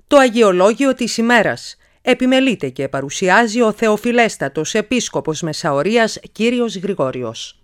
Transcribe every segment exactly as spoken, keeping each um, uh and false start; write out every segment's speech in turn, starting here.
Το Αγιολόγιο της ημέρας επιμελείται και παρουσιάζει ο Θεοφιλέστατος Επίσκοπος Μεσαωρίας κύριος Γρηγόριος.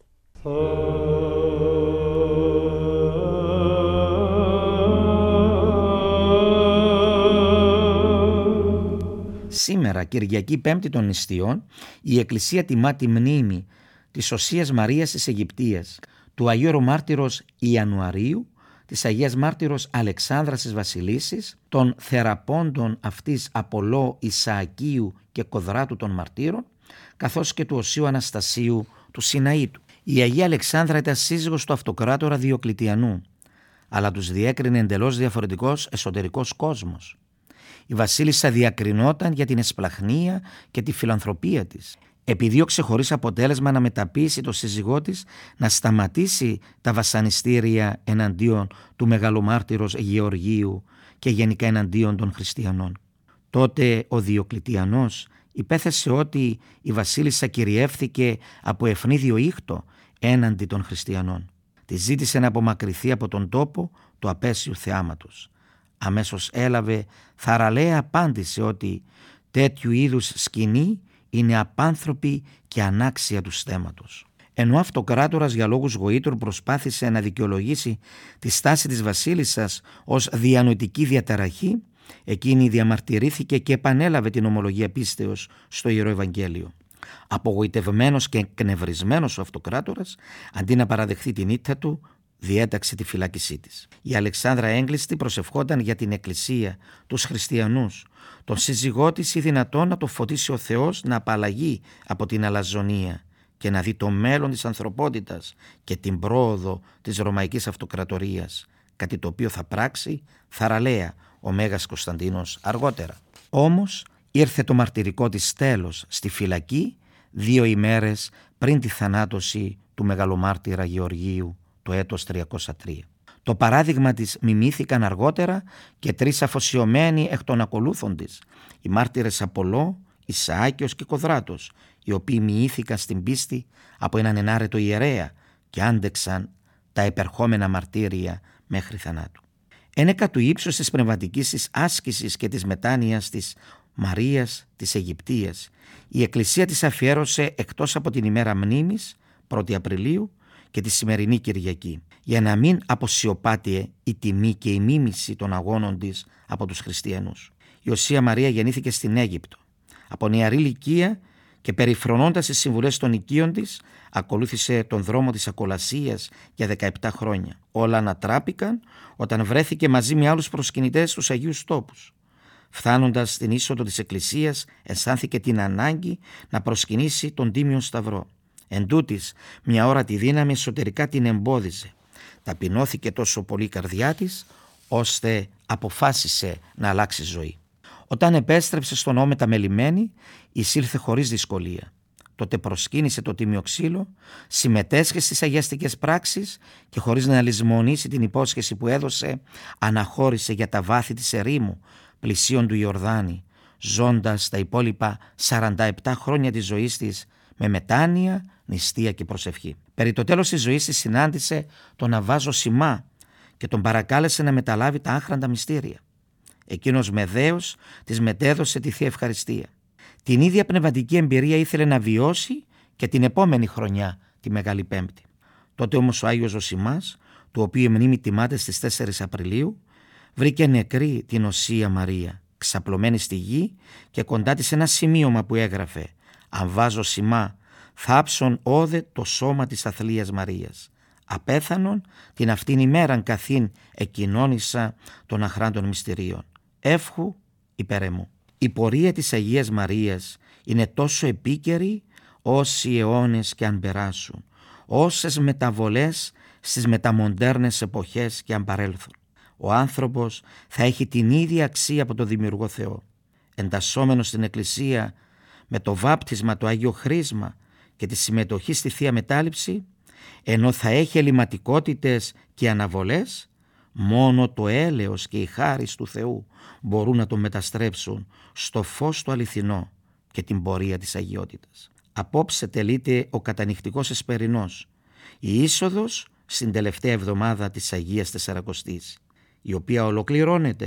Σήμερα, Κυριακή Πέμπτη των Νηστείων, η Εκκλησία τιμά τη μνήμη της Οσίας Μαρίας της Αιγυπτίας, του Αγίου Μάρτυρος Ιανουαρίου, της Αγίας Μάρτυρος Αλεξάνδρας της Βασιλίσσης, των θεραπώντων αυτής Απολώ, Ισαακίου και Κοδράτου των Μαρτύρων, καθώς και του Οσίου Αναστασίου του Σιναήτου. Η Αγία Αλεξάνδρα ήταν σύζυγος του αυτοκράτορα Διοκλητιανού, αλλά τους διέκρινε εντελώς διαφορετικός εσωτερικός κόσμος. Η βασίλισσα διακρινόταν για την εσπλαχνία και τη φιλανθρωπία της. Επιδίωξε χωρίς αποτέλεσμα να μεταπείσει το σύζυγό της να σταματήσει τα βασανιστήρια εναντίον του μεγαλομάρτυρος Γεωργίου και γενικά εναντίον των χριστιανών. Τότε ο Διοκλητιανός υπέθεσε ότι η βασίλισσα κυριεύθηκε από ευνίδιο ήχτο έναντι των χριστιανών. Τη ζήτησε να απομακρυνθεί από τον τόπο του απέσιου θεάματος. Αμέσως έλαβε θαραλέα απάντηση ότι τέτοιου είδους σκηνή είναι απάνθρωπη και ανάξια του στέματος. Ενώ ο αυτοκράτορας για λόγους γοήτρου προσπάθησε να δικαιολογήσει τη στάση της βασίλισσας ως διανοητική διαταραχή, εκείνη διαμαρτυρήθηκε και επανέλαβε την ομολογία πίστεως στο Ιερό Ευαγγέλιο. Απογοητευμένος και εκνευρισμένος ο αυτοκράτορας, αντί να παραδεχθεί την ήττα του, διέταξε τη φυλάκισή της. Η Αλεξάνδρα έγκλειστη προσευχόταν για την Εκκλησία, τους χριστιανούς, τον σύζυγό της ή δυνατόν να το φωτίσει ο Θεός να απαλλαγεί από την αλαζονία και να δει το μέλλον της ανθρωπότητας και την πρόοδο της Ρωμαϊκής Αυτοκρατορίας, κάτι το οποίο θα πράξει θαραλέα ο Μέγας Κωνσταντίνος αργότερα. Όμως ήρθε το μαρτυρικό της τέλος στη φυλακή δύο ημέρες πριν τη θανάτωση του μεγαλομάρτυρα Γεωργίου το έτος τριακόσια τρία. Το παράδειγμα της μιμήθηκαν αργότερα και τρεις αφοσιωμένοι εκ των ακολούθων της, οι μάρτυρες Απολώ, Ισαάκιος και Κοδράτος, οι οποίοι μοιήθηκαν στην πίστη από έναν ενάρετο ιερέα και άντεξαν τα επερχόμενα μαρτύρια μέχρι θανάτου. Ένεκα του ύψους της πνευματικής της άσκησης και της μετάνοιας της Μαρίας της Αιγυπτίας, η Εκκλησία της αφιέρωσε εκτός από την ημέρα μνήμης, πρώτη Απριλίου, και τη σημερινή Κυριακή, για να μην αποσιωπάται η τιμή και η μίμηση των αγώνων της από τους χριστιανούς. Η Οσία Μαρία γεννήθηκε στην Αίγυπτο. Από νεαρή ηλικία και περιφρονώντας τις συμβουλές των οικείων της, ακολούθησε τον δρόμο της ακολασίας για δεκαεπτά χρόνια. Όλα ανατράπηκαν όταν βρέθηκε μαζί με άλλους προσκυνητές στους Αγίους Τόπους. Φτάνοντας στην είσοδο της Εκκλησίας, αισθάνθηκε την ανάγκη να προσκυνήσει τον Τίμιο Σταυρό. Εν τούτης, μια ώρα τη δύναμη εσωτερικά την εμπόδιζε. Ταπεινώθηκε τόσο πολύ η καρδιά της, ώστε αποφάσισε να αλλάξει ζωή. Όταν επέστρεψε στον ναό μεταμελημένη, εισήλθε χωρίς δυσκολία. Τότε προσκύνησε το τίμιο ξύλο, συμμετέσχε στις αγιαστικές πράξεις και χωρίς να λησμονήσει την υπόσχεση που έδωσε, αναχώρησε για τα βάθη της ερήμου, πλησίων του Ιορδάνη, ζώντας τα υπόλοιπα σαράντα επτά χρόνια της ζωής της με μετάνοια, νηστεία και προσευχή. Περί το τέλος της ζωής της συνάντησε τον Αββά Ζωσιμά και τον παρακάλεσε να μεταλάβει τα άχραντα μυστήρια. Εκείνος με δέος της μετέδωσε τη Θεία Ευχαριστία. Την ίδια πνευματική εμπειρία ήθελε να βιώσει και την επόμενη χρονιά, τη Μεγάλη Πέμπτη. Τότε όμως ο Άγιος Ζωσιμάς, του οποίου η μνήμη τιμάται στις τέσσερις Απριλίου, βρήκε νεκρή την Οσία Μαρία, ξαπλωμένη στη γη και κοντά της ένα σημείωμα που έγραφε «Αν βάζω σημά, θάψον όδε το σώμα της αθλίας Μαρίας. Απέθανον την αυτήν ημέραν καθήν εκοινώνησα των αχράντων μυστηρίων. Εύχου υπερεμού». Η πορεία της Αγίας Μαρίας είναι τόσο επίκαιρη όσοι αιώνες και αν περάσουν, όσες μεταβολές στις μεταμοντέρνες εποχές και αν παρέλθουν. Ο άνθρωπος θα έχει την ίδια αξία από τον Δημιουργό Θεό. Εντασσόμενος στην Εκκλησία με το βάπτισμα, το Άγιο Χρίσμα και τη συμμετοχή στη Θεία Μετάληψη, ενώ θα έχει ελληματικότητες και αναβολές, μόνο το έλεος και η χάρις του Θεού μπορούν να τον μεταστρέψουν στο φως του αληθινό και την πορεία της αγιότητας. Απόψε τελείται ο κατανυχτικός εσπερινός, η είσοδος στην τελευταία εβδομάδα της Αγίας Τεσσαρακοστής, η οποία ολοκληρώνεται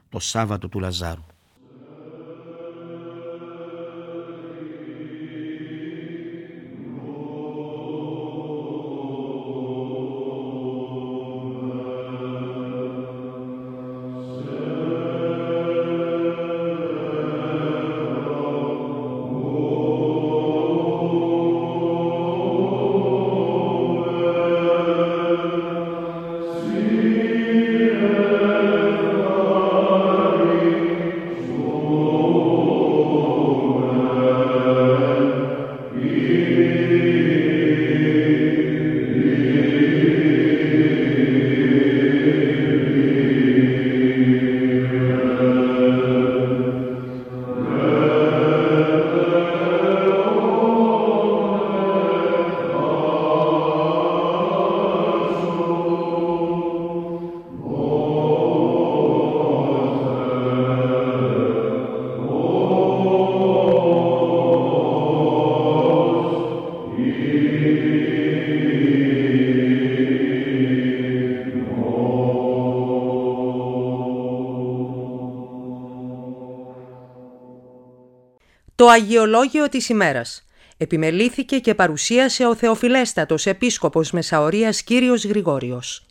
το Σάββατο του Λαζάρου. Το Αγιολόγιο της ημέρας. Επιμελήθηκε και παρουσίασε ο Θεοφιλέστατος Επίσκοπος Μεσαωρίας Κύριος Γρηγόριος.